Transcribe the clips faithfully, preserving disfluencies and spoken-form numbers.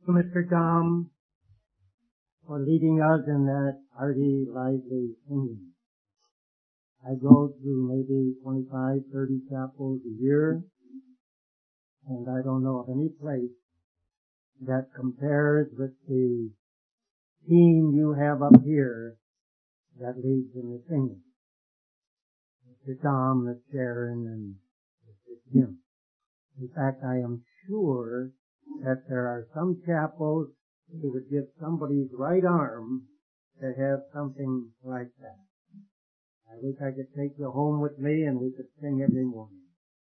Mister Tom, for leading us in that hearty, lively singing. I go to maybe twenty-five, thirty chapels a year, and I don't know of any place that compares with the team you have up here that leads in the singing. Mister Tom, Miss Sharon, and Mister Jim. In fact, I am sure that there are some chapels who would give somebody's right arm to have something like that. I wish I could take you home with me and we could sing every morning.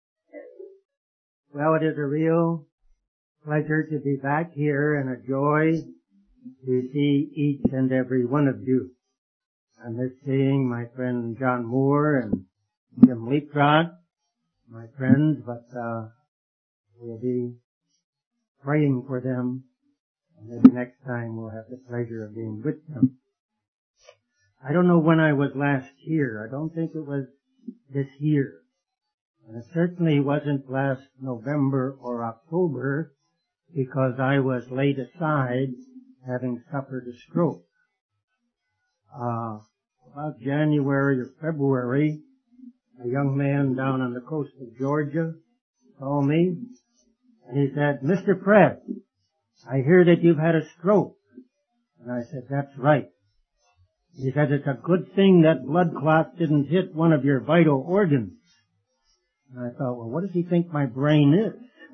Well, it is a real pleasure to be back here and a joy to see each and every one of you. I miss seeing my friend John Moore and Jim Leaptrot, my friends, but uh we'll be praying for them, and maybe next time we'll have the pleasure of being with them. I don't know when I was last here. I don't think it was this year. And it certainly wasn't last November or October, because I was laid aside having suffered a stroke. Uh, about January or February, a young man down on the coast of Georgia called me, and he said, "Mister Fred, I hear that you've had a stroke." And I said, "That's right." He said, "It's a good thing that blood clot didn't hit one of your vital organs." And I thought, well, what does he think my brain is?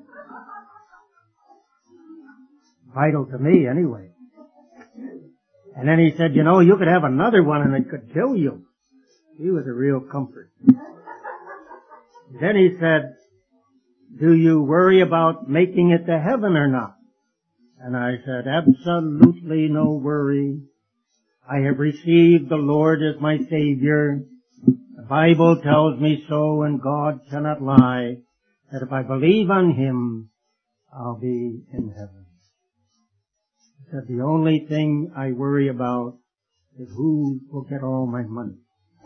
Vital to me, anyway. And then he said, "You know, you could have another one and it could kill you." He was a real comfort. Then he said, "Do you worry about making it to heaven or not?" And I said, "Absolutely no worry. I have received the Lord as my Savior. The Bible tells me so, and God cannot lie, that if I believe on Him, I'll be in heaven." He said, "The only thing I worry about is who will get all my money."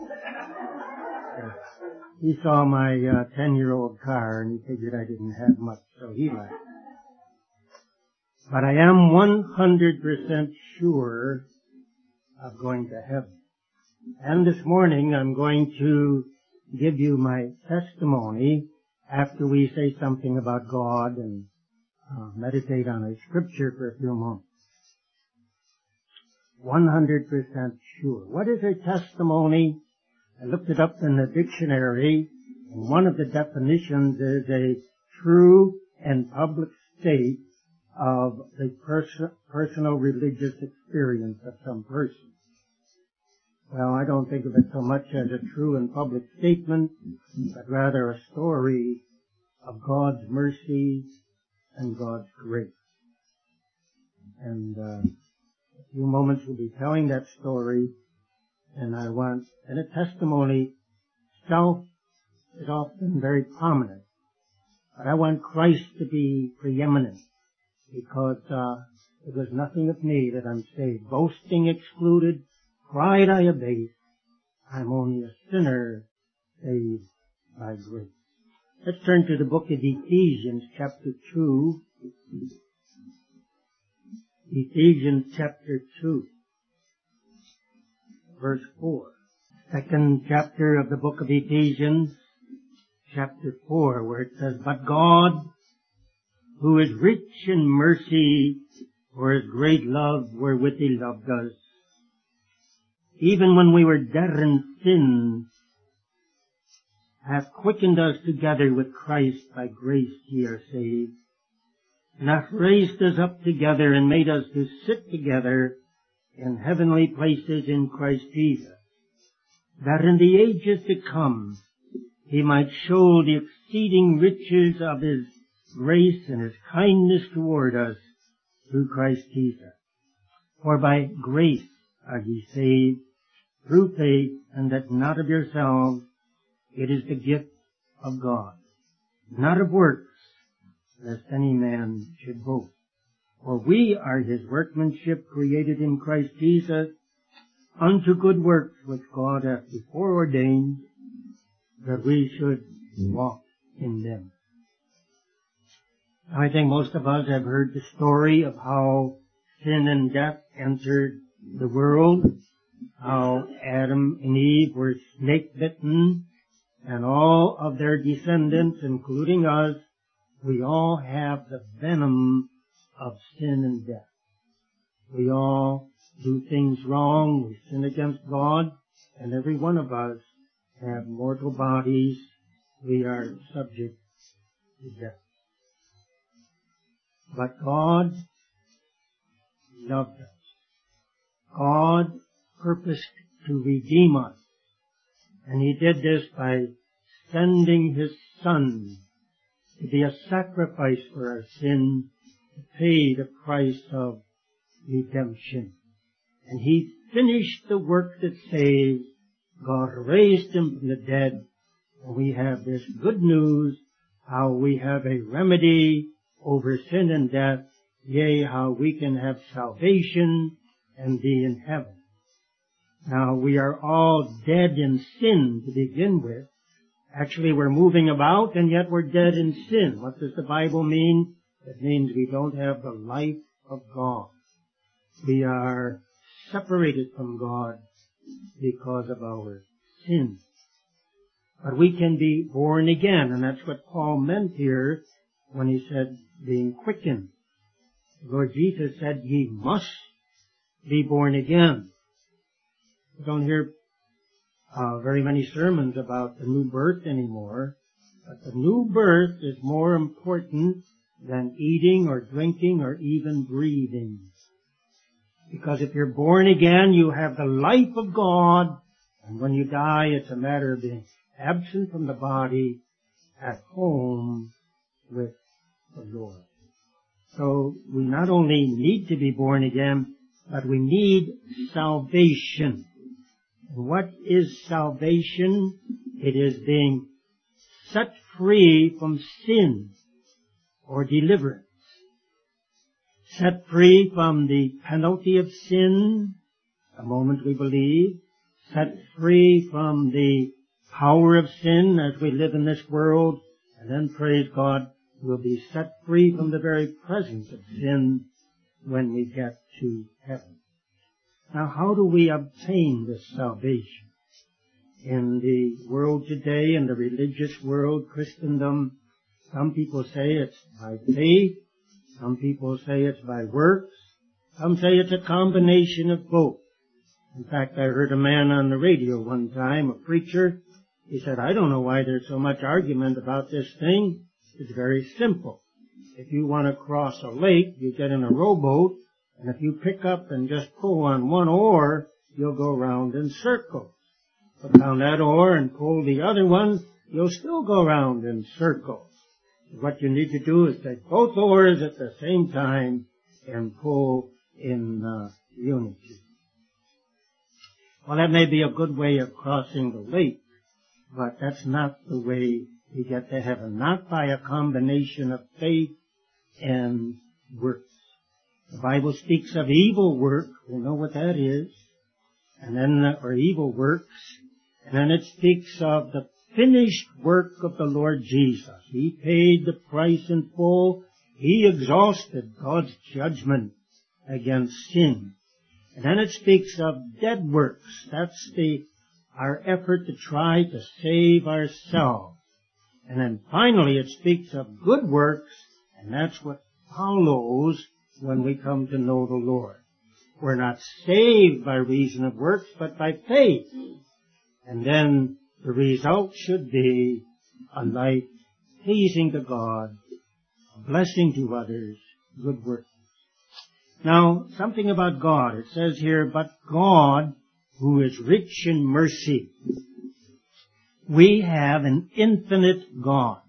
He saw my uh, ten-year-old car, and he figured I didn't have much, so he laughed. But I am one hundred percent sure of going to heaven. And this morning I'm going to give you my testimony after we say something about God and uh, meditate on a scripture for a few moments. one hundred percent sure. What is a testimony? I looked it up in the dictionary, and one of the definitions is a true and public state of the pers- personal religious experience of some person. Well, I don't think of it so much as a true and public statement, but rather a story of God's mercy and God's grace. And uh, a few moments we'll be telling that story. And I want, and a testimony, self is often very prominent, but I want Christ to be preeminent, because uh, it was nothing of me that I'm saved. Boasting excluded, pride I abase, I'm only a sinner saved by grace. Let's turn to the book of Ephesians, chapter two. Ephesians, chapter two. Verse four. Second chapter of the book of Ephesians, chapter four, where it says, "But God, who is rich in mercy, for His great love wherewith He loved us, even when we were dead in sin, hath quickened us together with Christ. By grace ye are saved, and hath raised us up together and made us to sit together in heavenly places in Christ Jesus, that in the ages to come He might show the exceeding riches of His grace and His kindness toward us through Christ Jesus. For by grace are ye saved, through faith, and that not of yourselves, it is the gift of God, not of works, lest any man should boast. For we are His workmanship, created in Christ Jesus, unto good works which God hath before ordained, that we should walk in them. I think most of us have heard the story of how sin and death entered the world, how Adam and Eve were snake-bitten, and all of their descendants, including us, we all have the venom of sin and death. We all do things wrong, we sin against God, and every one of us have mortal bodies. We are subject to death. But God loved us. God purposed to redeem us. And He did this by sending His Son to be a sacrifice for our sin, to pay the price of redemption. And He finished the work that saves. God raised Him from the dead. And we have this good news, how we have a remedy over sin and death, yea, how we can have salvation and be in heaven. Now, we are all dead in sin to begin with. Actually, we're moving about, and yet we're dead in sin. What does the Bible mean? It means we don't have the life of God. We are separated from God because of our sin. But we can be born again, and that's what Paul meant here when he said being quickened. The Lord Jesus said, ye must be born again. We don't hear uh, very many sermons about the new birth anymore, but the new birth is more important than eating or drinking or even breathing. Because if you're born again, you have the life of God, and when you die, it's a matter of being absent from the body, at home with the Lord. So we not only need to be born again, but we need salvation. And what is salvation? It is being set free from sin or deliverance. Set free from the penalty of sin, the moment we believe. Set free from the power of sin as we live in this world. And then, praise God, we'll be set free from the very presence of sin when we get to heaven. Now, how do we obtain this salvation? In the world today, in the religious world, Christendom, some people say it's by faith. Some people say it's by works. Some say it's a combination of both. In fact, I heard a man on the radio one time, a preacher. He said, I don't know why there's so much argument about this thing. It's very simple. If you want to cross a lake, you get in a rowboat, and if you pick up and just pull on one oar, you'll go round in circles. Put down that oar and pull the other one, you'll still go round in circles. What you need to do is take both oars at the same time and pull in uh, unity. Well, that may be a good way of crossing the lake, but that's not the way we get to heaven. Not by a combination of faith and works. The Bible speaks of evil work. We know what that is. And then, uh, or evil works. And then it speaks of the finished work of the Lord Jesus. He paid the price in full. He exhausted God's judgment against sin. And then it speaks of dead works. That's the, our effort to try to save ourselves. And then finally it speaks of good works, and that's what follows when we come to know the Lord. We're not saved by reason of works, but by faith. And then the result should be a life pleasing to God, a blessing to others, good works. Now, something about God. It says here, but God, who is rich in mercy. We have an infinite God.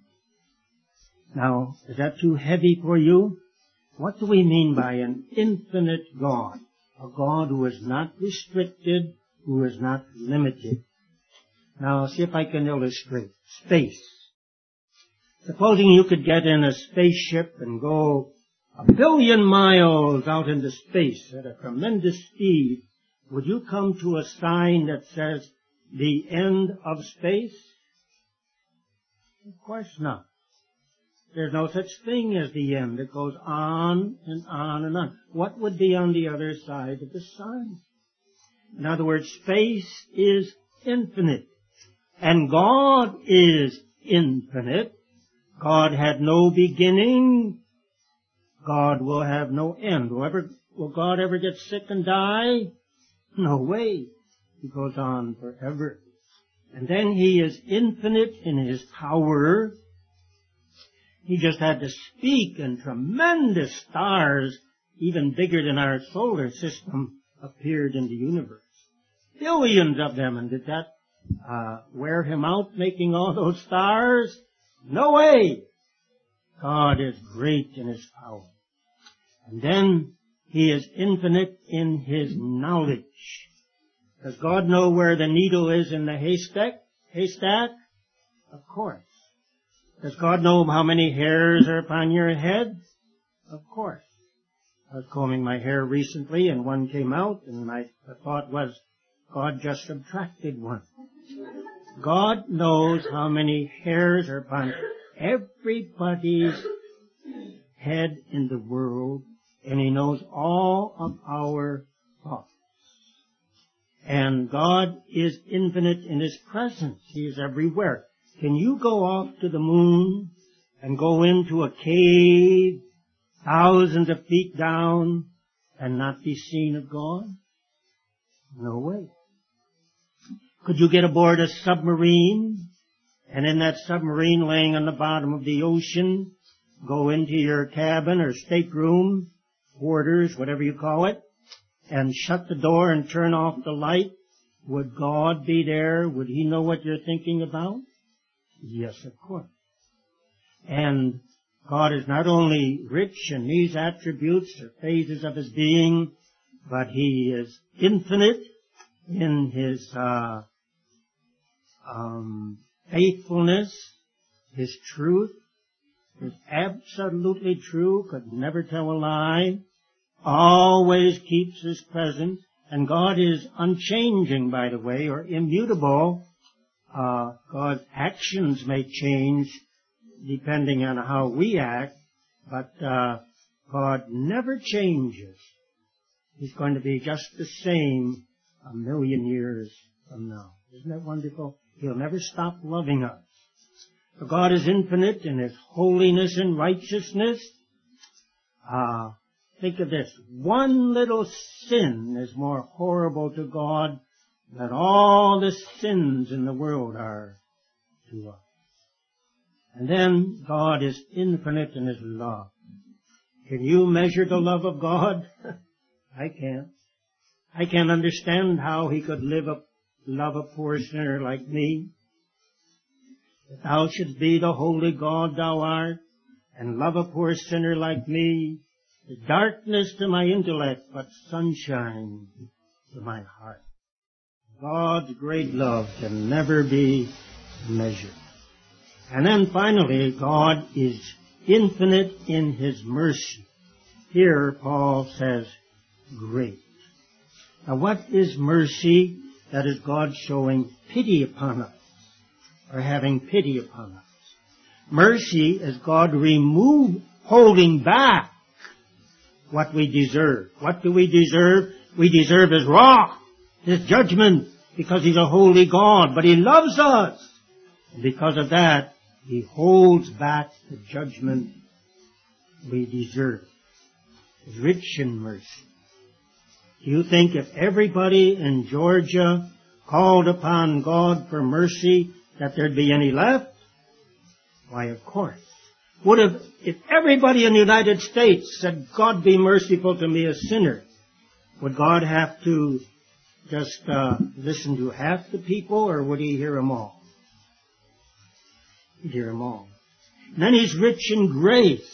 Now, is that too heavy for you? What do we mean by an infinite God? A God who is not restricted, who is not limited. Now, see if I can illustrate. Space. Supposing you could get in a spaceship and go a billion miles out into space at a tremendous speed, would you come to a sign that says, the end of space? Of course not. There's no such thing as the end. It goes on and on and on. What would be on the other side of the sun? In other words, space is infinite. And God is infinite. God had no beginning. God will have no end. Will, ever, will God ever get sick and die? No way. He goes on forever. And then He is infinite in His power. He just had to speak, and tremendous stars, even bigger than our solar system, appeared in the universe. Billions of them. And did that uh, wear Him out, making all those stars? No way! God is great in His power. And then He is infinite in His knowledge. Does God know where the needle is in the haystack? Haystack? Of course. Does God know how many hairs are upon your head? Of course. I was combing my hair recently and one came out, and my thought was, God just subtracted one. God knows how many hairs are upon everybody's head in the world, and He knows all of our thoughts. And God is infinite in His presence. He is everywhere. Can you go off to the moon and go into a cave thousands of feet down and not be seen of God? No way. Could you get aboard a submarine and in that submarine laying on the bottom of the ocean, go into your cabin or stateroom, quarters, whatever you call it, and shut the door and turn off the light? Would God be there? Would He know what you're thinking about? Yes, of course. And God is not only rich in these attributes or phases of His being, but He is infinite in His uh, um, faithfulness, His truth. Is absolutely true, could never tell a lie, always keeps His presence, and God is unchanging, by the way, or immutable. Uh, God's actions may change depending on how we act, but uh, God never changes. He's going to be just the same a million years from now. Isn't that wonderful? He'll never stop loving us. So God is infinite in His holiness and righteousness. Uh, think of this. One little sin is more horrible to God than all the sins in the world are to us. And then God is infinite in His love. Can you measure the love of God? I can't. I can't understand how He could live a, love a poor sinner like me. That Thou shouldst be the holy God Thou art, and love a poor sinner like me, is darkness to my intellect, but sunshine to my heart. God's great love can never be measured. And then finally, God is infinite in His mercy. Here, Paul says, great. Now, what is mercy? That is God showing pity upon us, or having pity upon us. Mercy is God remove, holding back what we deserve. What do we deserve? We deserve His wrath, His judgment, because He's a holy God. But He loves us. And because of that, He holds back the judgment we deserve. He's rich in mercy. Do you think if everybody in Georgia called upon God for mercy, that there'd be any left? Why, of course. Would have, if everybody in the United States said, God be merciful to me, a sinner, would God have to just uh, listen to half the people, or would He hear them all? He'd hear them all. And then He's rich in grace.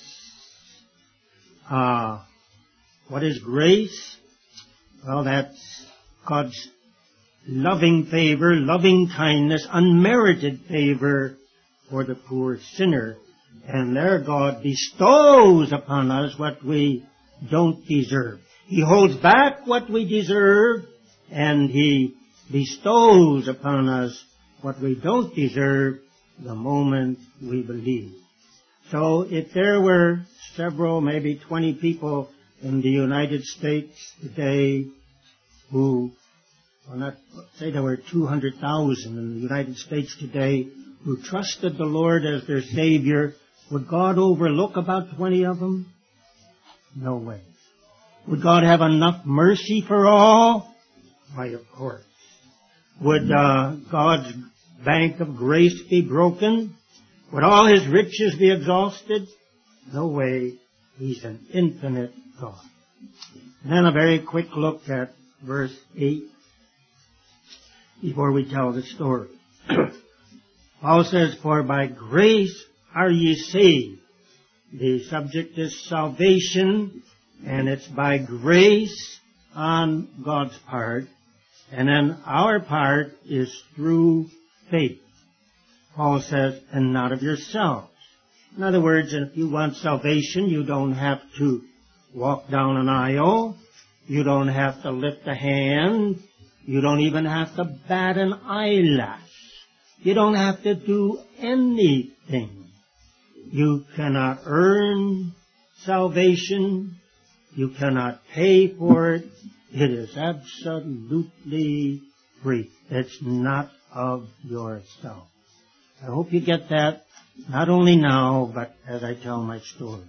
Uh, what is grace? Well, that's God's loving favor, loving kindness, unmerited favor for the poor sinner. And there God bestows upon us what we don't deserve. He holds back what we deserve, and He bestows upon us what we don't deserve the moment we believe. So if there were several, maybe twenty people in the United States today who, or not, say there were two hundred thousand in the United States today who trusted the Lord as their Savior, would God overlook about twenty of them? No way. Would God have enough mercy for all? Why, of course. Would uh, God's bank of grace be broken? Would all His riches be exhausted? No way. He's an infinite God. And then a very quick look at verse eight before we tell the story. Paul says, "For by grace are ye saved." The subject is salvation, and it's by grace on God's part, and then our part is through faith. Paul says, "and not of yourselves." In other words, if you want salvation, you don't have to walk down an aisle. You don't have to lift a hand. You don't even have to bat an eyelash. You don't have to do anything. You cannot earn salvation. You cannot pay for it. It is absolutely free. It's not of yourself. I hope you get that, not only now, but as I tell my story.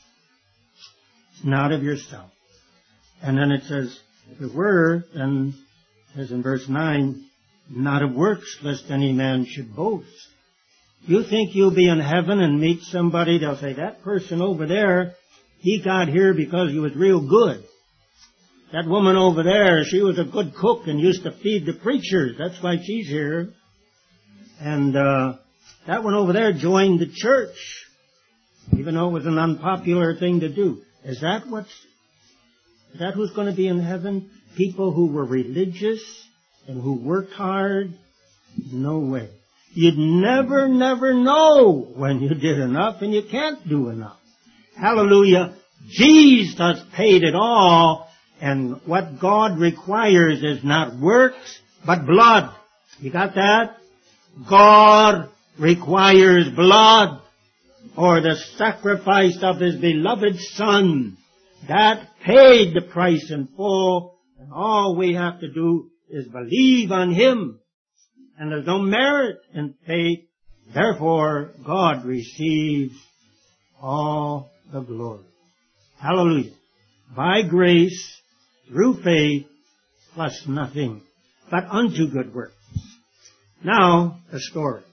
It's not of yourself. And then it says, if it were, then it says in verse nine, not of works, lest any man should boast. You think you'll be in heaven and meet somebody, they'll say, that person over there, he got here because he was real good. That woman over there, she was a good cook and used to feed the preachers. That's why she's here. And uh, that one over there joined the church, even though it was an unpopular thing to do. Is that what's, is that who's going to be in heaven? People who were religious and who worked hard? No way. You'd never, never know when you did enough, and you can't do enough. Hallelujah. Jesus paid it all, and what God requires is not works, but blood. You got that? God requires blood, or the sacrifice of His beloved Son. That paid the price in full, and all we have to do is believe on Him. And there's no merit in faith. Therefore, God receives all the glory. Hallelujah. By grace, through faith, plus nothing, but unto good works. Now, the story.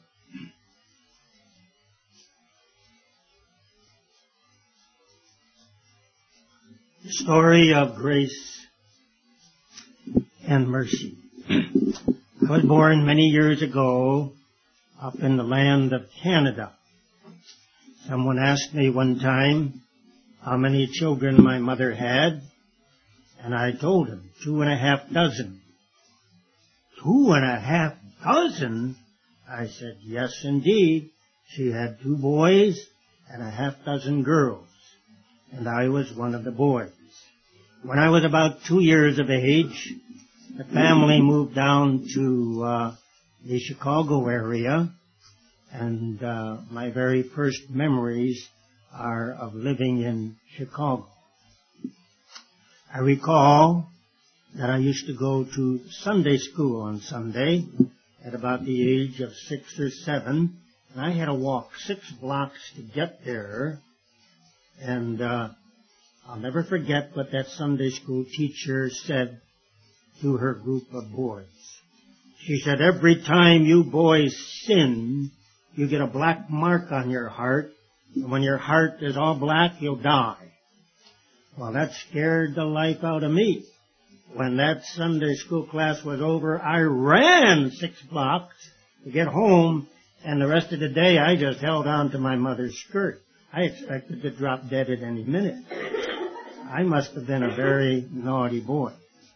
The story of grace and mercy. I was born many years ago up in the land of Canada. Someone asked me one time how many children my mother had, and I told him two and a half dozen. Two and a half dozen? I said, yes, indeed. She had two boys and a half dozen girls, and I was one of the boys. When I was about two years of age, the family moved down to uh, the Chicago area, and uh, my very first memories are of living in Chicago. I recall that I used to go to Sunday school on Sunday at about the age of six or seven, and I had to walk six blocks to get there, and uh, I'll never forget what that Sunday school teacher said to her group of boys. She said, every time you boys sin, you get a black mark on your heart, and when your heart is all black, you'll die. Well, that scared the life out of me. When that Sunday school class was over, I ran six blocks to get home, and the rest of the day I just held on to my mother's skirt. I expected to drop dead at any minute. I must have been a very naughty boy.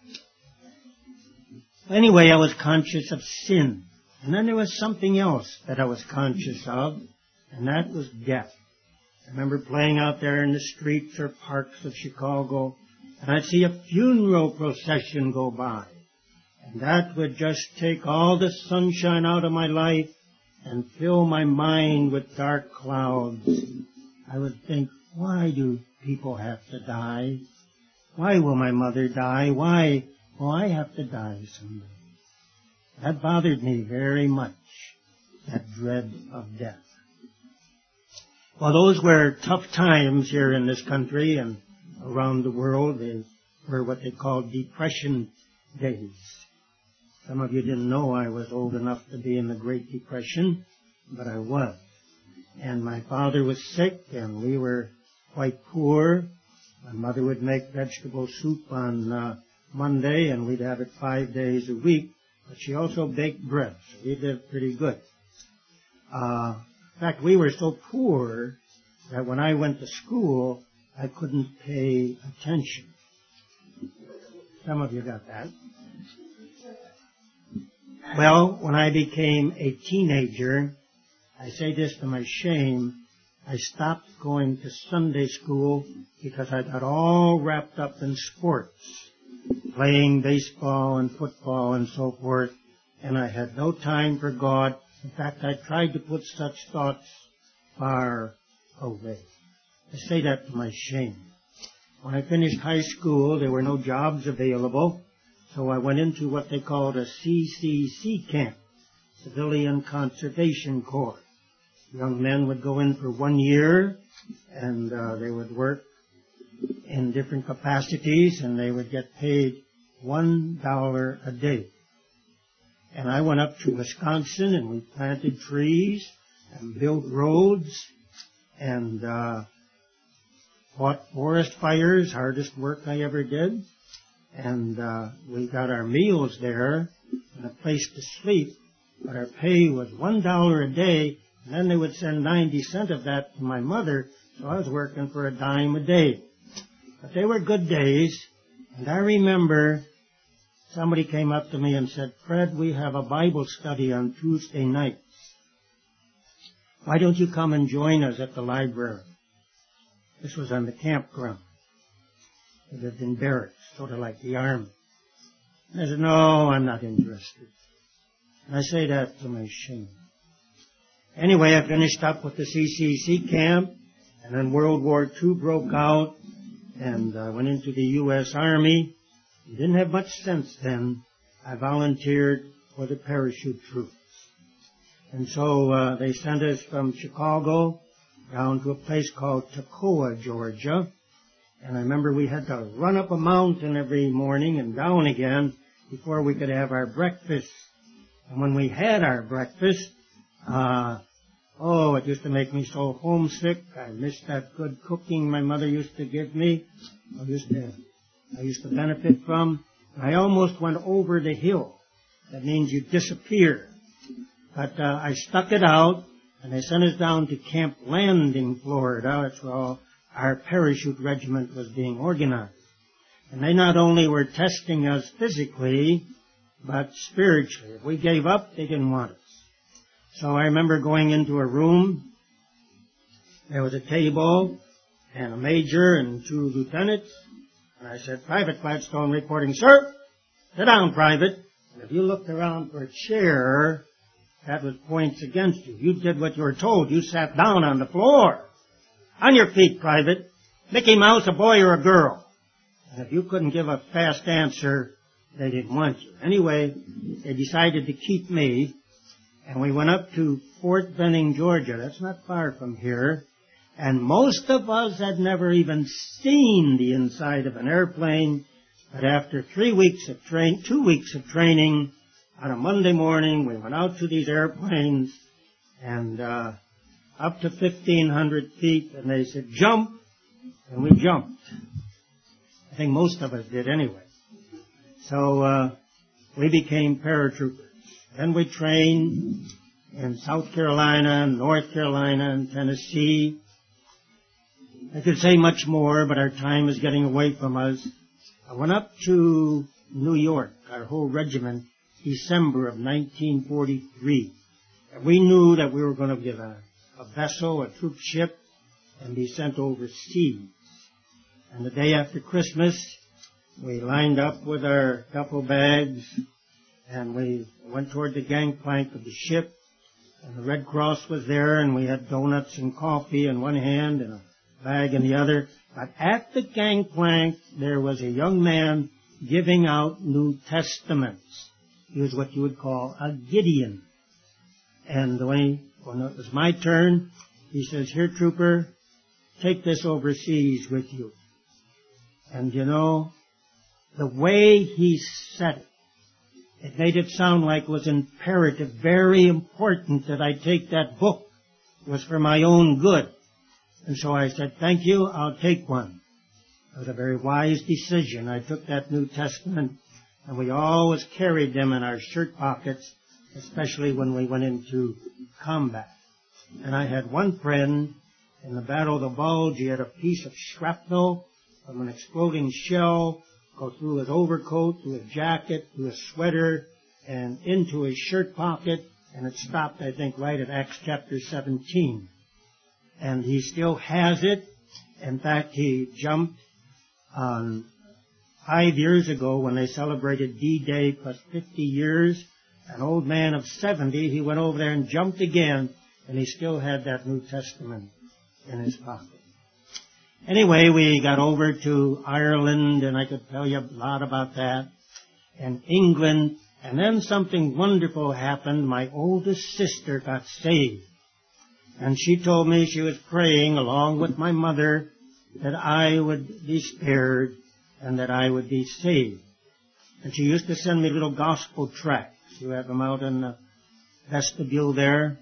Anyway, I was conscious of sin. And then there was something else that I was conscious of, and that was death. I remember playing out there in the streets or parks of Chicago, and I'd see a funeral procession go by. And that would just take all the sunshine out of my life and fill my mind with dark clouds. I would think, why do people have to die? Why will my mother die? Why will I have to die someday? That bothered me very much, that dread of death. Well, those were tough times here in this country and around the world. They were what they called Depression days. Some of you didn't know I was old enough to be in the Great Depression, but I was. And my father was sick, and we were quite poor. My mother would make vegetable soup on uh, Monday, and we'd have it five days a week. But she also baked bread, so we lived pretty good. Uh, in fact, we were so poor that when I went to school, I couldn't pay attention. Some of you got that. Well, when I became a teenager, I say this to my shame, I stopped going to Sunday school because I got all wrapped up in sports, playing baseball and football and so forth, and I had no time for God. In fact, I tried to put such thoughts far away. I say that to my shame. When I finished high school, there were no jobs available, so I went into what they called a C C C camp, Civilian Conservation Corps. Young men would go in for one year, and uh, they would work in different capacities, and they would get paid one dollar a day. And I went up to Wisconsin, and we planted trees and built roads and uh, fought forest fires, hardest work I ever did. And uh, we got our meals there and a place to sleep, but our pay was one dollar a day, and then they would send ninety cents of that to my mother, so I was working for a dime a day. But they were good days, and I remember somebody came up to me and said, Fred, we have a Bible study on Tuesday nights. Why don't you come and join us at the library? This was on the campground. We lived in barracks, sort of like the army. And I said, no, I'm not interested. And I say that to my shame. Anyway, I finished up with the C C C camp, and then World War Two broke out, and I uh, went into the U S Army. I didn't have much sense then. I volunteered for the parachute troops. And so uh, they sent us from Chicago down to a place called Toccoa, Georgia. And I remember we had to run up a mountain every morning and down again before we could have our breakfast. And when we had our breakfast, uh, oh, it used to make me so homesick. I missed that good cooking my mother used to give me. I used to, I used to benefit from. I almost went over the hill. That means you disappear. But uh, I stuck it out, and they sent us down to Camp Landing, Florida. That's where all our parachute regiment was being organized. And they not only were testing us physically, but spiritually. If we gave up, they didn't want us. So I remember going into a room. There was a table and a major and two lieutenants. And I said, Private Gladstone reporting, sir. Sit down, Private. And if you looked around for a chair, that was points against you. You did what you were told. You sat down on the floor. On your feet, Private. Mickey Mouse, a boy or a girl? And if you couldn't give a fast answer, they didn't want you. Anyway, they decided to keep me, and we went up to Fort Benning, Georgia. That's not far from here. And most of us had never even seen the inside of an airplane. But after three weeks of train, two weeks of training, on a Monday morning, we went out to these airplanes, and uh, up to fifteen hundred feet, and they said, jump, and we jumped. I think most of us did anyway. So uh, we became paratroopers. Then we trained in South Carolina, North Carolina, and Tennessee. I could say much more, but our time is getting away from us. I went up to New York, our whole regiment, December of nineteen forty-three. And we knew that we were going to get a, a vessel, a troop ship, and be sent overseas. And the day after Christmas, we lined up with our duffel bags, and we went toward the gangplank of the ship. And the Red Cross was there, and we had donuts and coffee in one hand and a bag in the other. But at the gangplank, there was a young man giving out New Testaments. He was what you would call a Gideon. And when, he, when it was my turn, he says, "Here, trooper, take this overseas with you." And you know, the way he said it, it made it sound like it was imperative, very important that I take that book. It was for my own good. And so I said, "Thank you, I'll take one." It was a very wise decision. I took that New Testament, and we always carried them in our shirt pockets, especially when we went into combat. And I had one friend in the Battle of the Bulge. He had a piece of shrapnel from an exploding shell go through his overcoat, through his jacket, through his sweater, and into his shirt pocket, and it stopped, I think, right at Acts chapter seventeen. And he still has it. In fact, he jumped on five years ago when they celebrated D-Day plus fifty years. An old man of seventy, he went over there and jumped again, and he still had that New Testament in his pocket. Anyway, we got over to Ireland, and I could tell you a lot about that, and England, and then something wonderful happened. My oldest sister got saved, and she told me she was praying along with my mother that I would be spared and that I would be saved. And she used to send me little gospel tracts. You have them out in the vestibule there.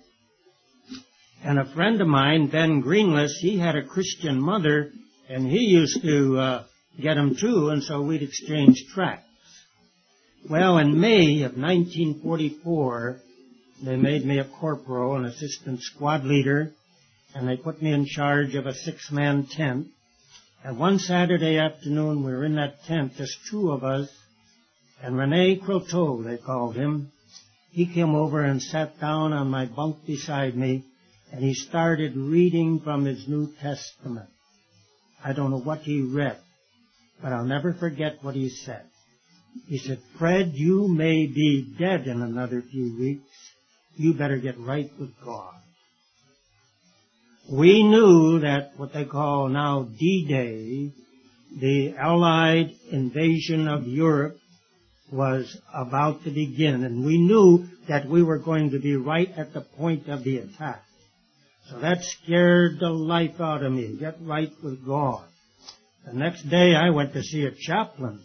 And a friend of mine, Ben Greenless, he had a Christian mother, and he used to uh, get them too, and so we'd exchange tracts. Well, in May of nineteen forty-four, they made me a corporal, an assistant squad leader, and they put me in charge of a six-man tent. And one Saturday afternoon, we were in that tent, just two of us, and Rene Croteau, they called him. He came over and sat down on my bunk beside me, and he started reading from his New Testament. I don't know what he read, but I'll never forget what he said. He said, "Fred, you may be dead in another few weeks. You better get right with God." We knew that what they call now D-Day, the Allied invasion of Europe, was about to begin, and we knew that we were going to be right at the point of the attack. So that scared the life out of me. Get right with God. The next day I went to see a chaplain.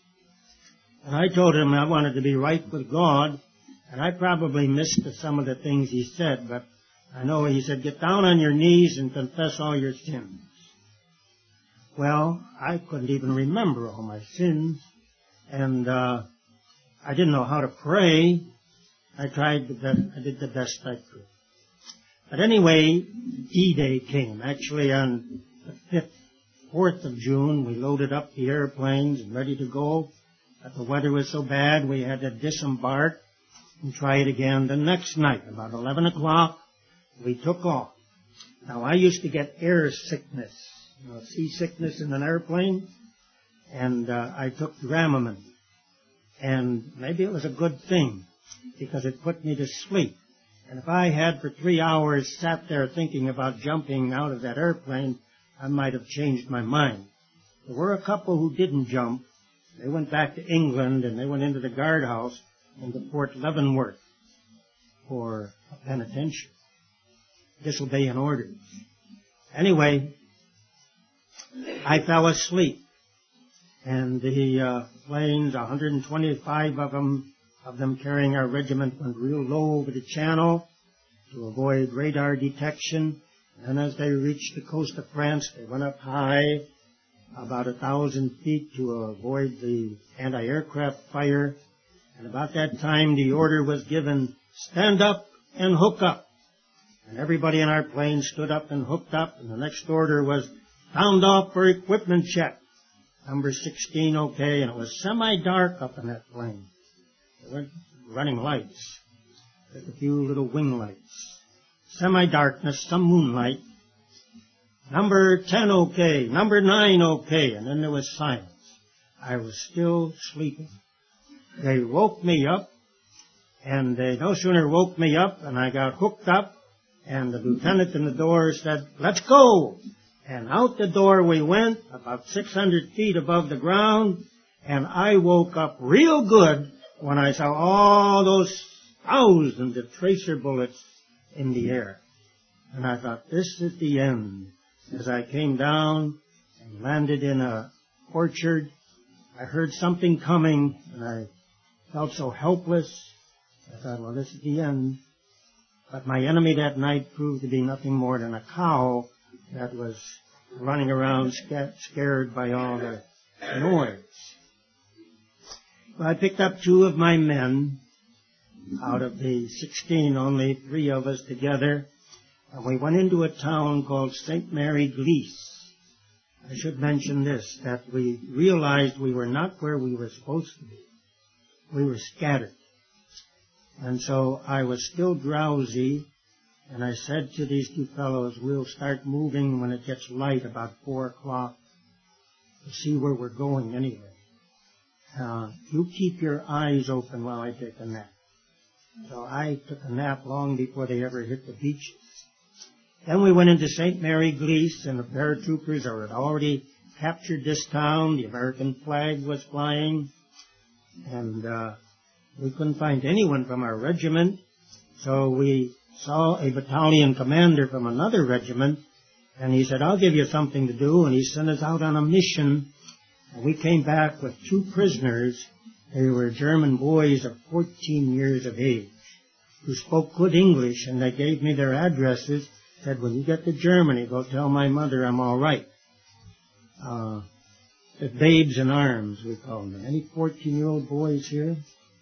And I told him I wanted to be right with God. And I probably missed some of the things he said, but I know he said, "Get down on your knees and confess all your sins." Well, I couldn't even remember all my sins. And uh, I didn't know how to pray. I tried the best, I did the best I could. But anyway, D-Day came. Actually, on the fifth, fourth of June, we loaded up the airplanes and ready to go. But the weather was so bad, we had to disembark and try it again the next night. About eleven o'clock, we took off. Now, I used to get air sickness, you know, seasickness in an airplane, and uh, I took Dramamine. And maybe it was a good thing, because it put me to sleep. And if I had for three hours sat there thinking about jumping out of that airplane, I might have changed my mind. There were a couple who didn't jump. They went back to England, and they went into the guardhouse into Port Leavenworth for a penitentiary, disobeying orders. Anyway, I fell asleep, and the uh, planes, one hundred twenty-five of them, of them carrying our regiment, went real low over the channel to avoid radar detection. And as they reached the coast of France, they went up high, about a thousand feet, to avoid the anti-aircraft fire. And about that time, the order was given, "Stand up and hook up." And everybody in our plane stood up and hooked up. And the next order was, "Sound off for equipment check." Number sixteen, okay. And it was semi-dark up in that plane. There weren't running lights. Just a few little wing lights. Semi-darkness, some moonlight. Number ten, okay. Number nine, okay. And then there was silence. I was still sleeping. They woke me up, And they no sooner woke me up and I got hooked up, and the lieutenant in the door said, "Let's go!" And out the door we went, about six hundred feet above the ground, and I woke up real good when I saw all those thousands of tracer bullets in the air. And I thought, this is the end. As I came down and landed in a orchard, I heard something coming, and I felt so helpless. I thought, well, this is the end. But my enemy that night proved to be nothing more than a cow that was running around sca- scared by all the noise. Well, I picked up two of my men. Out of the sixteen, only three of us together. And we went into a town called Saint Mary Glees. I should mention this, that we realized we were not where we were supposed to be. We were scattered. And so I was still drowsy, and I said to these two fellows, we'll start moving when it gets light, about four o'clock, to see where we're going anyway. Uh, you keep your eyes open while I take a nap. So I took a nap long before they ever hit the beaches. Then we went into Saint Mary Glees, and the paratroopers had already captured this town. The American flag was flying, and uh, we couldn't find anyone from our regiment. So we saw a battalion commander from another regiment, and he said, "I'll give you something to do," and he sent us out on a mission. And we came back with two prisoners. They were German boys of fourteen years of age who spoke good English, and they gave me their addresses, said, when you get to Germany, go tell my mother I'm all right. Uh, the babes in arms, we called them. Any fourteen-year-old boys here?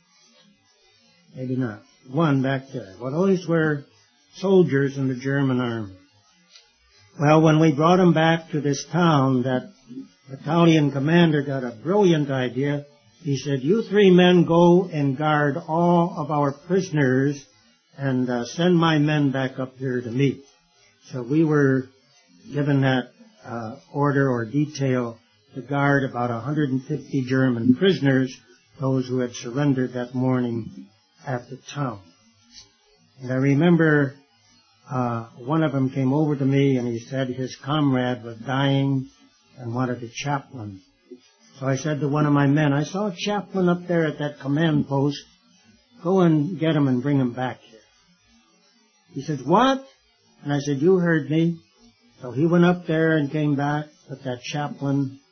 Maybe not. One back there. Well, those were soldiers in the German army. Well, when we brought them back to this town, that battalion commander got a brilliant idea. He said, you three men go and guard all of our prisoners and uh, send my men back up here to me. So we were given that uh, order or detail to guard about one hundred fifty German prisoners, those who had surrendered that morning at the town. And I remember uh, one of them came over to me and he said his comrade was dying and wanted a chaplain. So I said to one of my men, I saw a chaplain up there at that command post. Go and get him and bring him back here. He said, what? And I said, you heard me. So he went up there and came back with that chaplain.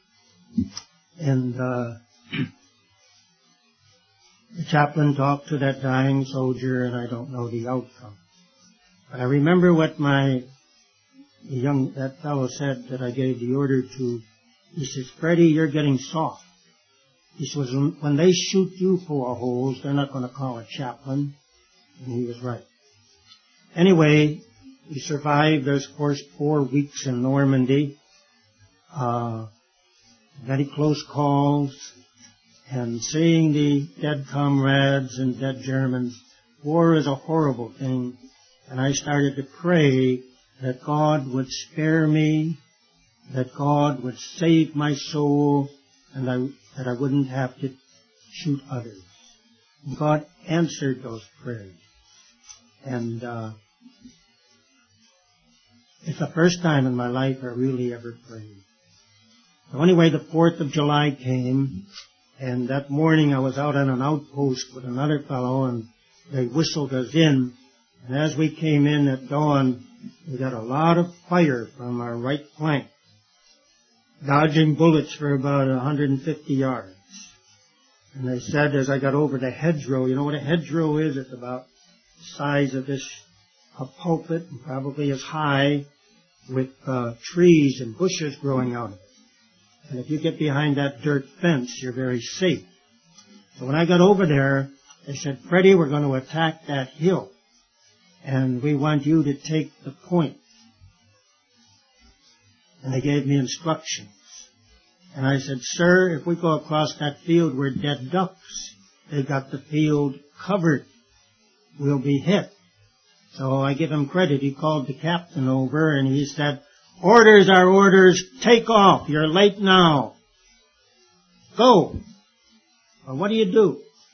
And uh, the chaplain talked to that dying soldier, and I don't know the outcome. But I remember what my the young that fellow said that I gave the order to. He says, Freddie, you're getting soft. He says, when they shoot you full of holes, they're not going to call a chaplain. And he was right. Anyway, we survived those first four weeks in Normandy. Uh, very close calls. And seeing the dead comrades and dead Germans. War is a horrible thing. And I started to pray that God would spare me, that God would save my soul, and I, that I wouldn't have to shoot others. And God answered those prayers. And uh, it's the first time in my life I really ever prayed. So anyway, the fourth of July came, and that morning I was out on an outpost with another fellow, and they whistled us in. And as we came in at dawn, we got a lot of fire from our right flank, dodging bullets for about one hundred fifty yards. And they said as I got over the hedgerow, you know what a hedgerow is? It's about the size of this a pulpit, and probably as high, with uh, trees and bushes growing out of it. And if you get behind that dirt fence, you're very safe. So when I got over there, they said, Freddie, we're going to attack that hill, and we want you to take the point. And they gave me instructions. And I said, sir, if we go across that field, we're dead ducks. They got the field covered. We'll be hit. So I give him credit. He called the captain over and he said, orders are orders. Take off. You're late now. Go. Well, what do you do?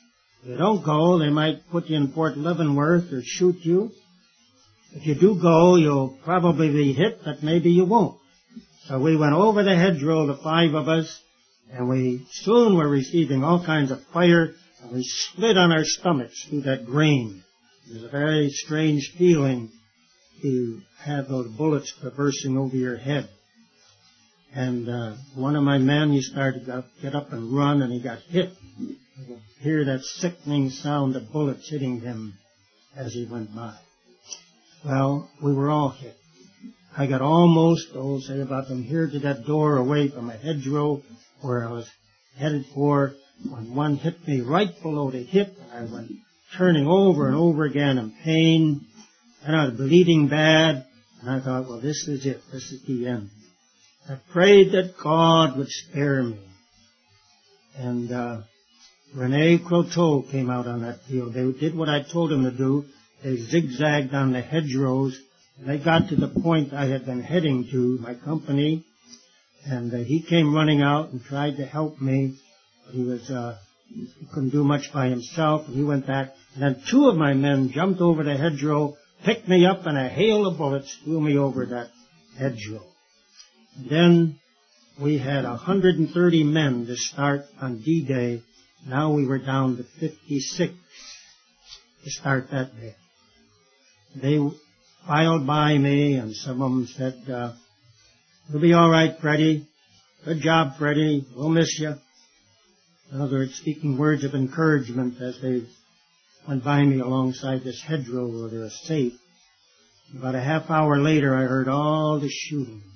If you don't go, they might put you in Fort Leavenworth or shoot you. If you do go, you'll probably be hit, but maybe you won't. So we went over the hedgerow, the five of us, and we soon were receiving all kinds of fire, and we slid on our stomachs through that grain. It was a very strange feeling to have those bullets traversing over your head. And uh, one of my men, he started to get up and run, and he got hit. You could hear that sickening sound of bullets hitting him as he went by. Well, we were all hit. I got almost, oh, say about from here to that door away from a hedgerow where I was headed for, when one hit me right below the hip, and I went turning over and over again in pain, and I was bleeding bad, and I thought, well, this is it. This is the end. I prayed that God would spare me. And uh, Rene Croteau came out on that field. They did what I told them to do. They zigzagged on the hedgerows, and they got to the point I had been heading to, my company, and uh, he came running out and tried to help me. He was uh, he couldn't do much by himself, and he went back. And then two of my men jumped over the hedgerow, picked me up, and a hail of bullets threw me over that hedgerow. And then we had one hundred thirty men to start on D-Day. Now we were down to fifty-six to start that day. They filed by me, and some of them said, uh, "You'll be all right, Freddie. Good job, Freddie. We'll miss you." In other words, speaking words of encouragement as they went by me alongside this hedgerow where they were safe. About a half hour later, I heard all the shooting.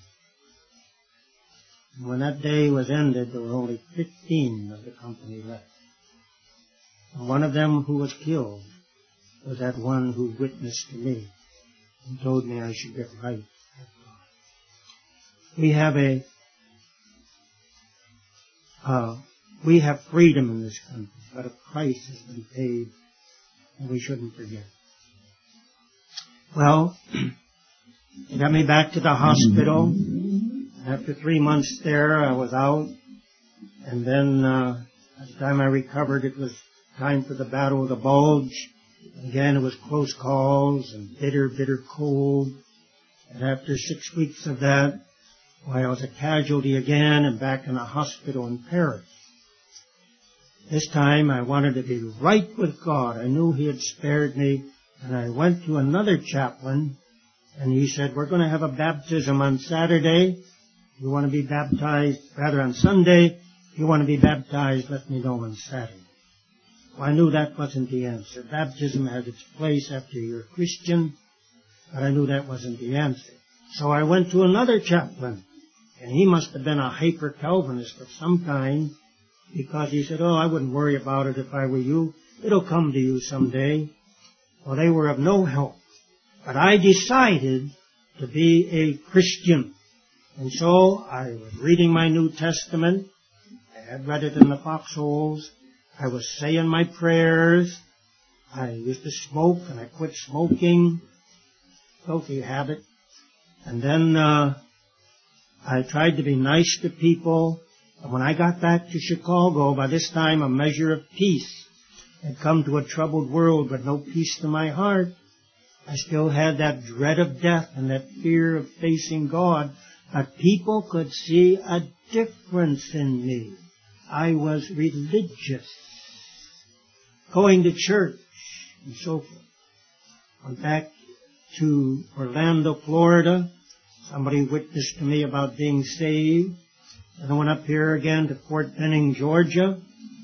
And when that day was ended, there were only fifteen of the company left. And one of them who was killed was that one who witnessed to me and told me I should get right. We have a, uh, we have freedom in this country, but a price has been paid, and we shouldn't forget. Well, they got me back to the hospital. After three months there, I was out, and then uh, by the time I recovered, it was time for the Battle of the Bulge. Again, it was close calls and bitter, bitter cold. And after six weeks of that, why, I was a casualty again and back in a hospital in Paris. This time I wanted to be right with God. I knew He had spared me, and I went to another chaplain, and he said, "We're going to have a baptism on Saturday. If you want to be baptized, rather on Sunday. If you want to be baptized, let me know on Saturday." Well, I knew that wasn't the answer. Baptism has its place after you're a Christian, but I knew that wasn't the answer. So I went to another chaplain, and he must have been a hyper-Calvinist of some kind, because he said, "Oh, I wouldn't worry about it if I were you. It'll come to you someday." Well, they were of no help. But I decided to be a Christian. And so I was reading my New Testament. I had read it in the foxholes. I was saying my prayers. I used to smoke, and I quit smoking. Filthy habit. And then uh, I tried to be nice to people. And when I got back to Chicago, by this time a measure of peace had come to a troubled world, but no peace to my heart. I still had that dread of death and that fear of facing God. But people could see a difference in me. I was religious, going to church, and so forth. Went back to Orlando, Florida. Somebody witnessed to me about being saved. And I went up here again to Fort Benning, Georgia.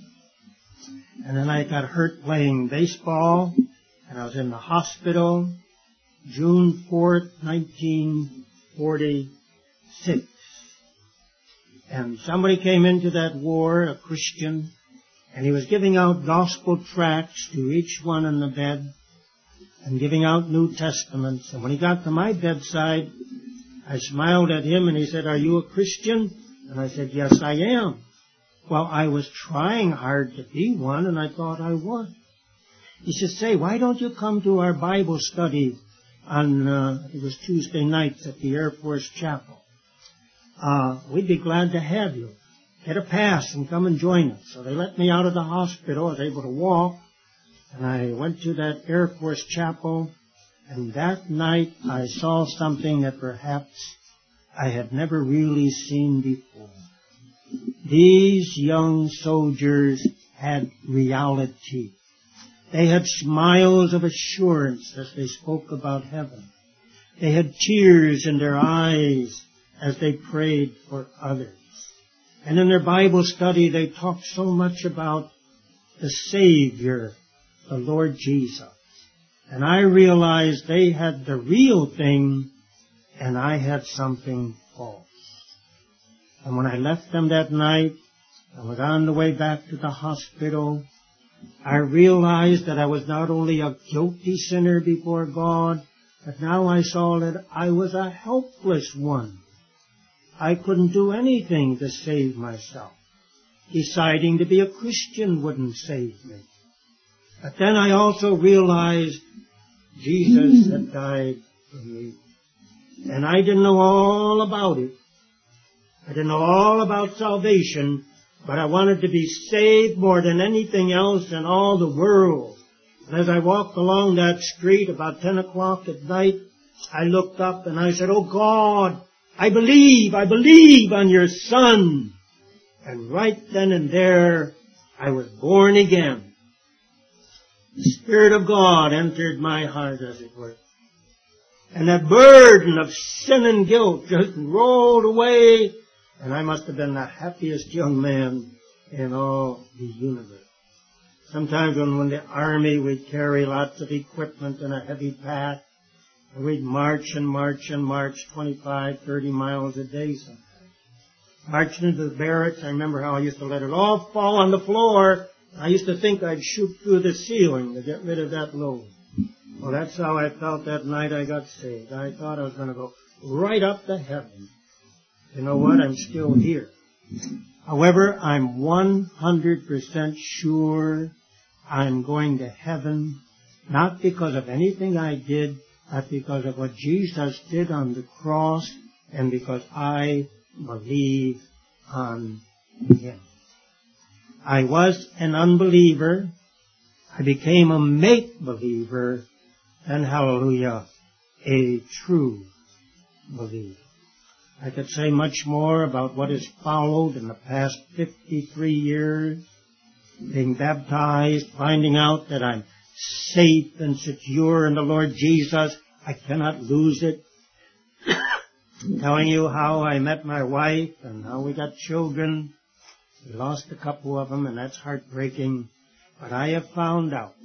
And then I got hurt playing baseball, and I was in the hospital June fourth, nineteen forty-six. And somebody came into that war, a Christian, and he was giving out gospel tracts to each one in the bed and giving out New Testaments. And when he got to my bedside, I smiled at him and he said, "Are you a Christian?" And I said, "Yes, I am." Well, I was trying hard to be one, and I thought I was. He said, "Say, why don't you come to our Bible study on, uh, it was Tuesday nights at the Air Force Chapel? Uh, we'd be glad to have you. Get a pass and come and join us." So they let me out of the hospital. I was able to walk. And I went to that Air Force chapel, and that night I saw something that perhaps I had never really seen before. These young soldiers had reality. They had smiles of assurance as they spoke about heaven. They had tears in their eyes as they prayed for others. And in their Bible study, they talked so much about the Savior, the Lord Jesus. And I realized they had the real thing, and I had something false. And when I left them that night, I was on the way back to the hospital, I realized that I was not only a guilty sinner before God, but now I saw that I was a helpless one. I couldn't do anything to save myself. Deciding to be a Christian wouldn't save me. But then I also realized Jesus had died for me. And I didn't know all about it. I didn't know all about salvation, but I wanted to be saved more than anything else in all the world. And as I walked along that street about ten o'clock at night, I looked up and I said, "Oh God, I believe, I believe on your Son." And right then and there, I was born again. The Spirit of God entered my heart, as it were. And that burden of sin and guilt just rolled away, and I must have been the happiest young man in all the universe. Sometimes when, when the army, we'd carry lots of equipment in a heavy pack, and we'd march and march and march twenty-five, thirty miles a day sometimes. Marching into the barracks, I remember how I used to let it all fall on the floor. I used to think I'd shoot through the ceiling to get rid of that load. Well, that's how I felt that night I got saved. I thought I was going to go right up to heaven. You know what? I'm still here. However, I'm one hundred percent sure I'm going to heaven, not because of anything I did, but because of what Jesus did on the cross, and because I believe on Him. I was an unbeliever. I became a make-believer, and hallelujah, a true believer. I could say much more about what has followed in the past fifty-three years, being baptized, finding out that I'm safe and secure in the Lord Jesus. I cannot lose it. Telling you how I met my wife and how we got children. We lost a couple of them, and that's heartbreaking. But I have found out,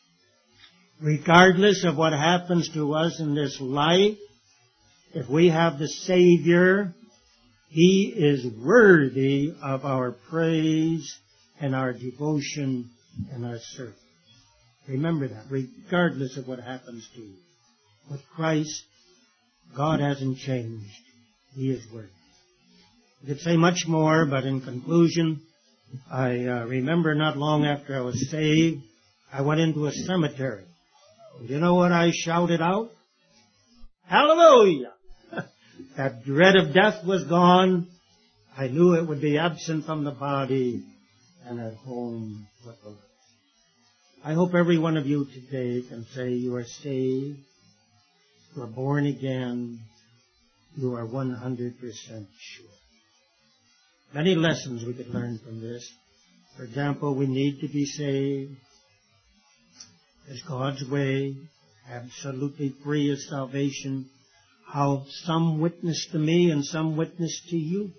regardless of what happens to us in this life, if we have the Savior, He is worthy of our praise and our devotion and our service. Remember that, regardless of what happens to you. With Christ, God hasn't changed. He is worthy. I could say much more, but in conclusion, I uh, remember not long after I was saved, I went into a cemetery. You know what I shouted out? Hallelujah! That dread of death was gone. I knew it would be absent from the body and at home with the Lord. I hope every one of you today can say you are saved, you are born again, you are one hundred percent sure. Many lessons we could learn from this. For example, we need to be saved. It's God's way, absolutely free of salvation. How some witness to me and some witness to you.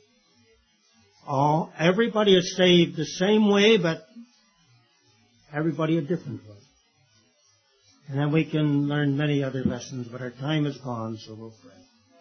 All, everybody is saved the same way, but everybody a different way. And then we can learn many other lessons, but our time is gone, so we'll pray.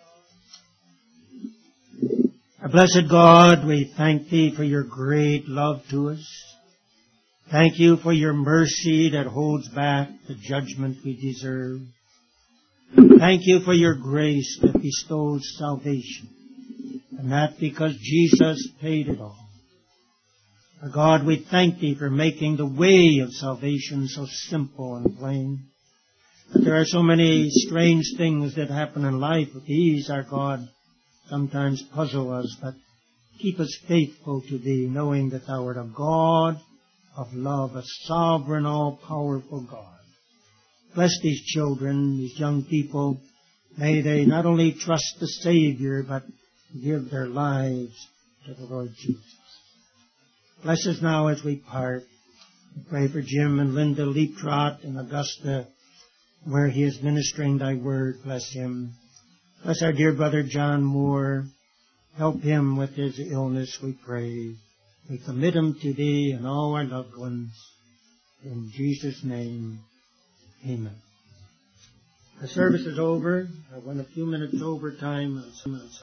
Our blessed God, we thank Thee for Your great love to us. Thank You for Your mercy that holds back the judgment we deserve. Thank You for Your grace that bestows salvation, and that because Jesus paid it all. Our God, we thank Thee for making the way of salvation so simple and plain. But there are so many strange things that happen in life. These, our God, sometimes puzzle us, but keep us faithful to Thee, knowing that Thou art a God of love, a sovereign, all-powerful God. Bless these children, these young people. May they not only trust the Savior, but give their lives to the Lord Jesus. Bless us now as we part. We pray for Jim and Linda Leaptrot in Augusta, where he is ministering thy word. Bless him. Bless our dear brother John Moore. Help him with his illness, we pray. We commit him to thee and all our loved ones. In Jesus' name, amen. The service is over. I went a few minutes over time.